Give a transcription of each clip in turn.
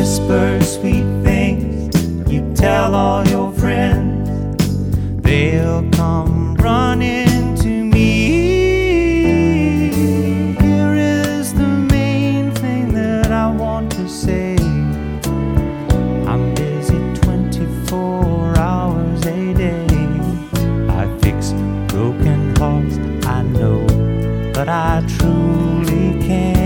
whisper sweet things, you tell all your friends, they'll come running to me. Here is the main thing that I want to say. I'm busy 24 hours a day. I fix broken hearts, I know, but I truly can.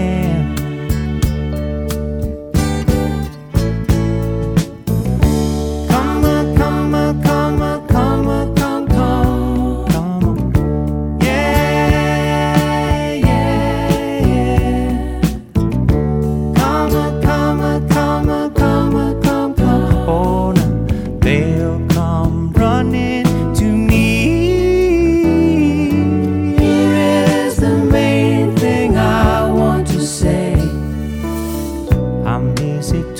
I'm busy